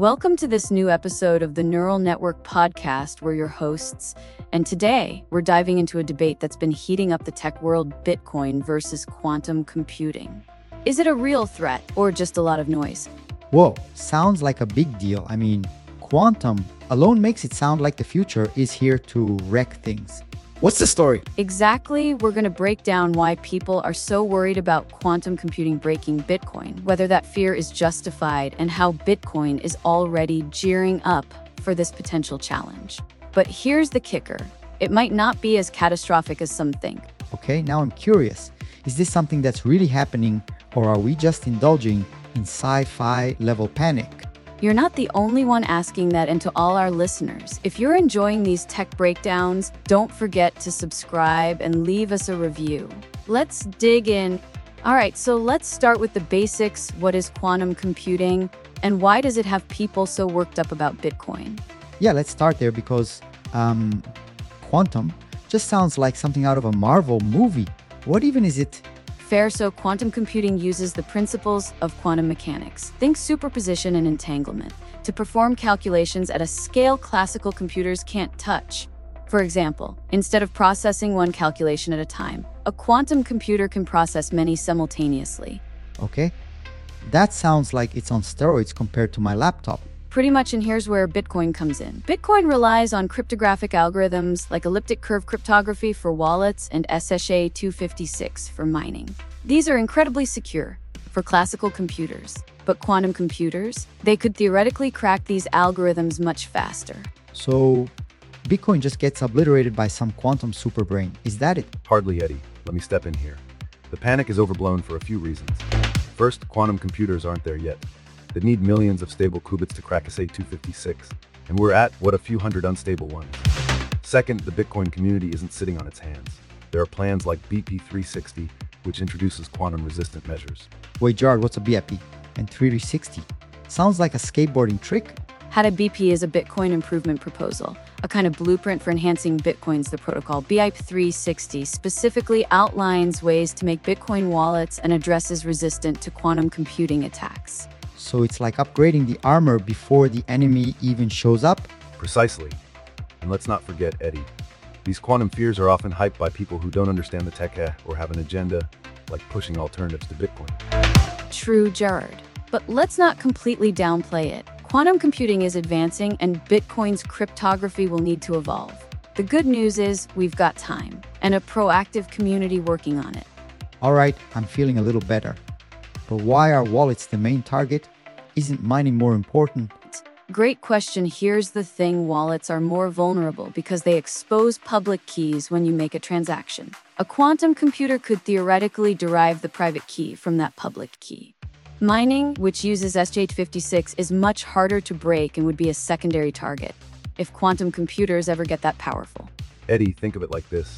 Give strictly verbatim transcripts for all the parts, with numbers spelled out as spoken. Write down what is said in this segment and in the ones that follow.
Welcome to this new episode of the Neural Network podcast. We're your hosts, and today we're diving into a debate that's been heating up the tech world: Bitcoin versus quantum computing. Is it a real threat or just a lot of noise? Whoa, sounds like a big deal. I mean, quantum alone makes it sound like the future is here to wreck things. What's the story? Exactly. We're going to break down why people are so worried about quantum computing breaking Bitcoin, whether that fear is justified, and how Bitcoin is already gearing up for this potential challenge. But here's the kicker. It might not be as catastrophic as some think. Okay, now I'm curious. Is this something that's really happening, or are we just indulging in sci-fi level panic? You're not the only one asking that, and to all our listeners, if you're enjoying these tech breakdowns, don't forget to subscribe and leave us a review. Let's dig in. All right, so let's start with the basics. What is quantum computing, and why does it have people so worked up about Bitcoin? Yeah, let's start there because um, quantum just sounds like something out of a Marvel movie. What even is it? Fair. So quantum computing uses the principles of quantum mechanics, think superposition and entanglement, to perform calculations at a scale classical computers can't touch. For example, instead of processing one calculation at a time, a quantum computer can process many simultaneously. Okay, that sounds like it's on steroids compared to my laptop. Pretty much, and here's where Bitcoin comes in. Bitcoin relies on cryptographic algorithms like elliptic curve cryptography for wallets and S H A two fifty-six for mining. These are incredibly secure for classical computers, but quantum computers, they could theoretically crack these algorithms much faster. So, Bitcoin just gets obliterated by some quantum superbrain. Is that it? Hardly, Eddie. Let me step in here. The panic is overblown for a few reasons. First, quantum computers aren't there yet. They need millions of stable qubits to crack S H A two fifty-six, and we're at, what, a few hundred unstable ones. Second, the Bitcoin community isn't sitting on its hands. There are plans like B P three sixty, which introduces quantum-resistant measures. Wait, Gerard, what's a B I P? And three sixty? Sounds like a skateboarding trick. H A D A B P is a Bitcoin improvement proposal, a kind of blueprint for enhancing Bitcoin's the protocol. B I P three sixty specifically outlines ways to make Bitcoin wallets and addresses resistant to quantum computing attacks. So it's like upgrading the armor before the enemy even shows up? Precisely. And let's not forget, Eddie. These quantum fears are often hyped by people who don't understand the tech or have an agenda, like pushing alternatives to Bitcoin. True, Gerard. But let's not completely downplay it. Quantum computing is advancing, and Bitcoin's cryptography will need to evolve. The good news is we've got time and a proactive community working on it. All right, I'm feeling a little better. But why are wallets the main target? Isn't mining more important? Great question. Here's the thing. Wallets are more vulnerable because they expose public keys when you make a transaction. A quantum computer could theoretically derive the private key from that public key. Mining, which uses S H A two fifty-six, is much harder to break and would be a secondary target if quantum computers ever get that powerful. Eddie, think of it like this.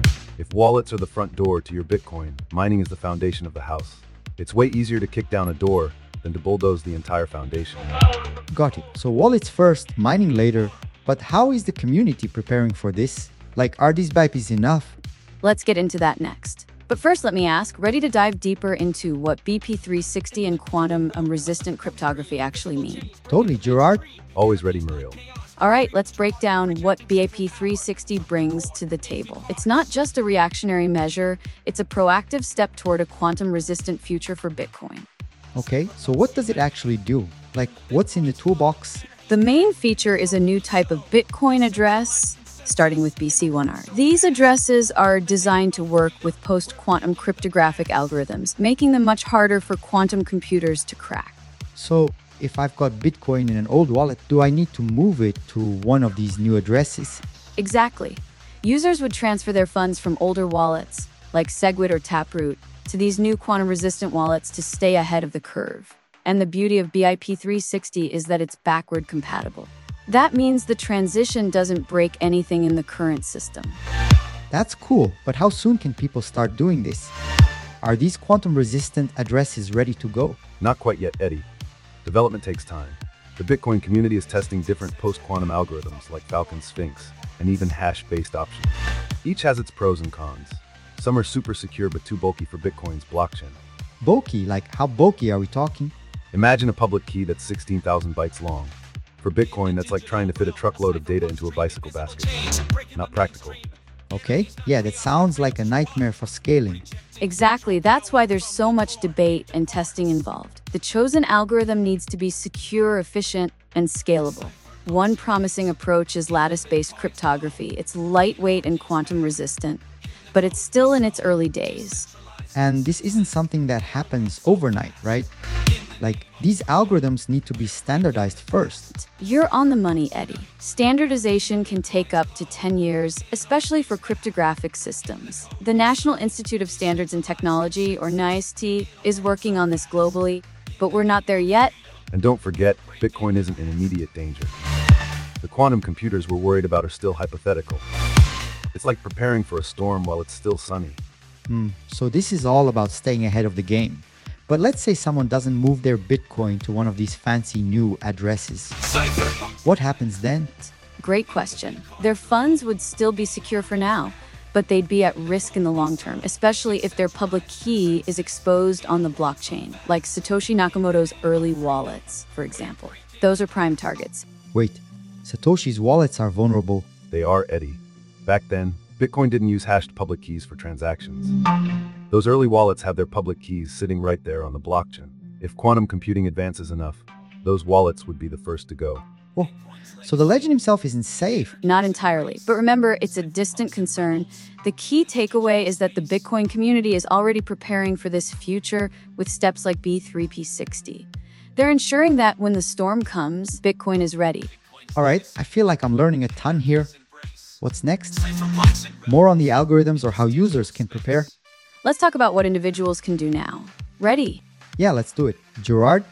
If wallets are the front door to your Bitcoin, mining is the foundation of the house. It's way easier to kick down a door than to bulldoze the entire foundation. Got it. So wallets first, mining later. But how is the community preparing for this? Like, are these B I Ps enough? Let's get into that next. But first, let me ask, ready to dive deeper into what B P three sixty and quantum um, resistant cryptography actually mean? Totally, Gerard. Always ready, Muriel. All right, let's break down what B P three sixty brings to the table. It's not just a reactionary measure, it's a proactive step toward a quantum-resistant future for Bitcoin. Okay, so what does it actually do? Like, what's in the toolbox? The main feature is a new type of Bitcoin address, starting with B C one R. These addresses are designed to work with post-quantum cryptographic algorithms, making them much harder for quantum computers to crack. So, if I've got Bitcoin in an old wallet, do I need to move it to one of these new addresses? Exactly. Users would transfer their funds from older wallets, like Segwit or Taproot, to these new quantum-resistant wallets to stay ahead of the curve. And the beauty of B P three sixty is that it's backward compatible. That means the transition doesn't break anything in the current system. That's cool, but how soon can people start doing this? Are these quantum-resistant addresses ready to go? Not quite yet, Eddie. Development takes time. The Bitcoin community is testing different post-quantum algorithms like Falcon Sphinx and even hash-based options. Each has its pros and cons. Some are super secure but too bulky for Bitcoin's blockchain. Bulky? Like, how bulky are we talking? Imagine a public key that's sixteen thousand bytes long. For Bitcoin, that's like trying to fit a truckload of data into a bicycle basket. Not practical. Okay, yeah, that sounds like a nightmare for scaling. Exactly, that's why there's so much debate and testing involved. The chosen algorithm needs to be secure, efficient, and scalable. One promising approach is lattice-based cryptography. It's lightweight and quantum resistant, but it's still in its early days. And this isn't something that happens overnight, right? Like, these algorithms need to be standardized first. You're on the money, Eddie. Standardization can take up to ten years, especially for cryptographic systems. The National Institute of Standards and Technology, or NIST, is working on this globally, but we're not there yet. And don't forget, Bitcoin isn't in immediate danger. The quantum computers we're worried about are still hypothetical. It's like preparing for a storm while it's still sunny. Hmm, so this is all about staying ahead of the game. But let's say someone doesn't move their Bitcoin to one of these fancy new addresses. What happens then? Great question. Their funds would still be secure for now, but they'd be at risk in the long term, especially if their public key is exposed on the blockchain, like Satoshi Nakamoto's early wallets, for example. Those are prime targets. Wait, Satoshi's wallets are vulnerable. They are, Eddie. Back then, Bitcoin didn't use hashed public keys for transactions. Those early wallets have their public keys sitting right there on the blockchain. If quantum computing advances enough, those wallets would be the first to go. Oh, so the legend himself isn't safe. Not entirely, but remember, it's a distant concern. The key takeaway is that the Bitcoin community is already preparing for this future with steps like B three P sixty. They're ensuring that when the storm comes, Bitcoin is ready. All right, I feel like I'm learning a ton here. What's next? More on the algorithms or how users can prepare? Let's talk about what individuals can do now. Ready? Yeah, let's do it. Gerard?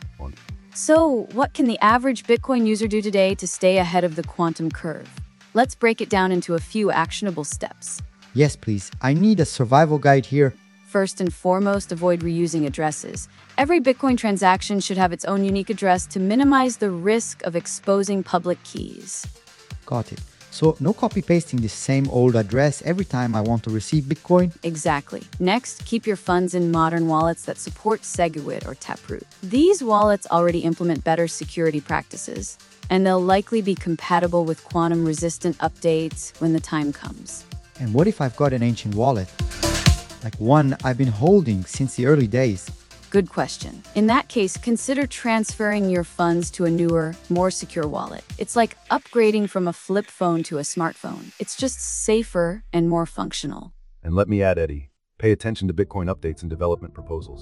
So, what can the average Bitcoin user do today to stay ahead of the quantum curve? Let's break it down into a few actionable steps. Yes, please. I need a survival guide here. First and foremost, avoid reusing addresses. Every Bitcoin transaction should have its own unique address to minimize the risk of exposing public keys. Got it. So no copy-pasting the same old address every time I want to receive Bitcoin? Exactly. Next, keep your funds in modern wallets that support SegWit or Taproot. These wallets already implement better security practices, and they'll likely be compatible with quantum-resistant updates when the time comes. And what if I've got an ancient wallet? Like one I've been holding since the early days? Good question. In that case, consider transferring your funds to a newer, more secure wallet. It's like upgrading from a flip phone to a smartphone. It's just safer and more functional. And let me add, Eddie, pay attention to Bitcoin updates and development proposals.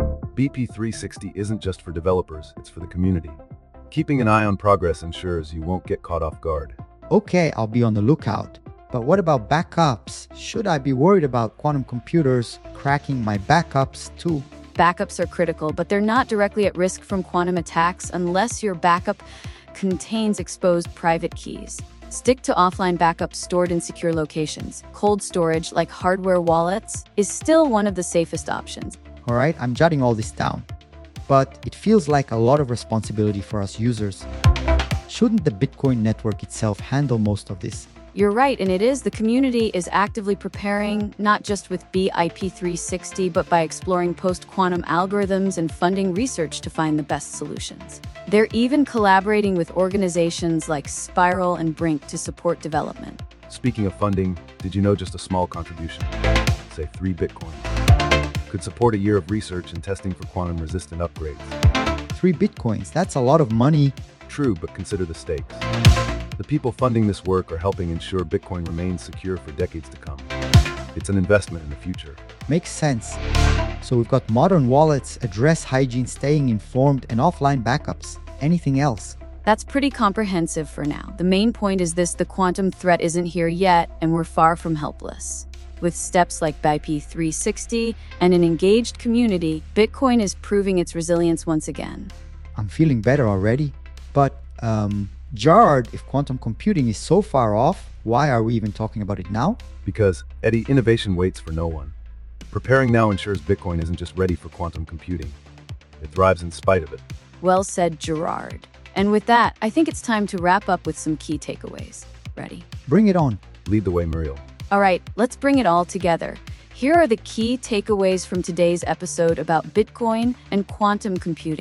B P three sixty isn't just for developers, it's for the community. Keeping an eye on progress ensures you won't get caught off guard. Okay, I'll be on the lookout. But what about backups? Should I be worried about quantum computers cracking my backups too? Backups are critical, but they're not directly at risk from quantum attacks unless your backup contains exposed private keys. Stick to offline backups stored in secure locations. Cold storage, like hardware wallets, is still one of the safest options. All right, I'm jotting all this down. But it feels like a lot of responsibility for us users. Shouldn't the Bitcoin network itself handle most of this? You're right, and it is. The community is actively preparing, not just with B I P three sixty, but by exploring post-quantum algorithms and funding research to find the best solutions. They're even collaborating with organizations like Spiral and Brink to support development. Speaking of funding, did you know just a small contribution, say three Bitcoin, could support a year of research and testing for quantum-resistant upgrades? Three Bitcoins, that's a lot of money. True, but consider the stakes. The people funding this work are helping ensure Bitcoin remains secure for decades to come. It's an investment in the future. Makes sense. So we've got modern wallets, address hygiene, staying informed, and offline backups. Anything else? That's pretty comprehensive for now. The main point is this: the quantum threat isn't here yet, and we're far from helpless. With steps like B I P three sixty and an engaged community, Bitcoin is proving its resilience once again. I'm feeling better already. But, um... Gerard, if quantum computing is so far off, why are we even talking about it now? Because, Eddie, innovation waits for no one. Preparing now ensures Bitcoin isn't just ready for quantum computing. It thrives in spite of it. Well said, Gerard. And with that, I think it's time to wrap up with some key takeaways. Ready? Bring it on. Lead the way, Muriel. All right, let's bring it all together. Here are the key takeaways from today's episode about Bitcoin and quantum computing.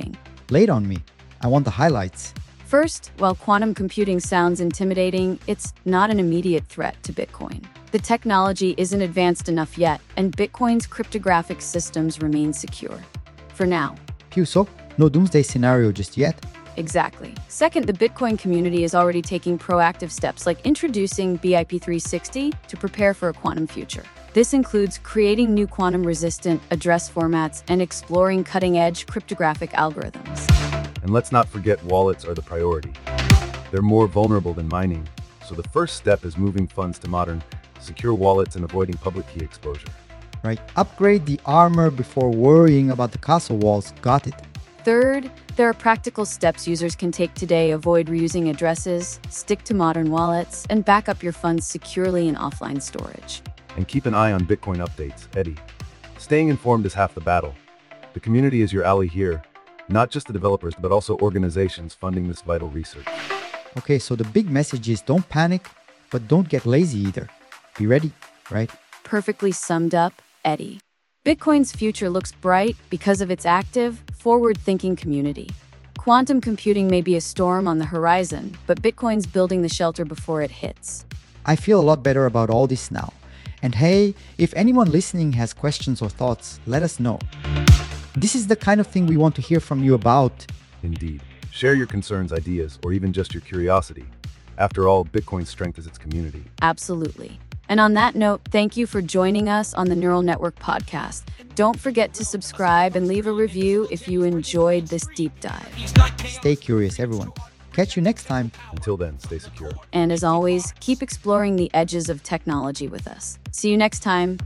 Lay it on me. I want the highlights. First, while quantum computing sounds intimidating, it's not an immediate threat to Bitcoin. The technology isn't advanced enough yet, and Bitcoin's cryptographic systems remain secure. For now. Pew, so no doomsday scenario just yet? Exactly. Second, the Bitcoin community is already taking proactive steps like introducing B I P three sixty to prepare for a quantum future. This includes creating new quantum-resistant address formats and exploring cutting-edge cryptographic algorithms. And let's not forget wallets are the priority. They're more vulnerable than mining, so the first step is moving funds to modern, secure wallets and avoiding public key exposure. Right. Upgrade the armor before worrying about the castle walls. Got it. Third, there are practical steps users can take today. Avoid reusing addresses, stick to modern wallets, and back up your funds securely in offline storage. And keep an eye on Bitcoin updates, Eddie. Staying informed is half the battle. The community is your ally here, not just the developers, but also organizations funding this vital research. Okay, so the big message is don't panic, but don't get lazy either. Be ready, right? Perfectly summed up, Eddie. Bitcoin's future looks bright because of its active, forward-thinking community. Quantum computing may be a storm on the horizon, but Bitcoin's building the shelter before it hits. I feel a lot better about all this now. And hey, if anyone listening has questions or thoughts, let us know. This is the kind of thing we want to hear from you about. Indeed. Share your concerns, ideas, or even just your curiosity. After all, Bitcoin's strength is its community. Absolutely. And on that note, thank you for joining us on the Neural Network podcast. Don't forget to subscribe and leave a review if you enjoyed this deep dive. Stay curious, everyone. Catch you next time. Until then, stay secure. And as always, keep exploring the edges of technology with us. See you next time.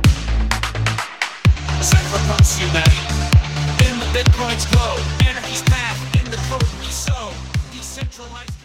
Cypherpunks unite in the Bitcoin's glow. Anarchy's path in the code we sow. Decentralized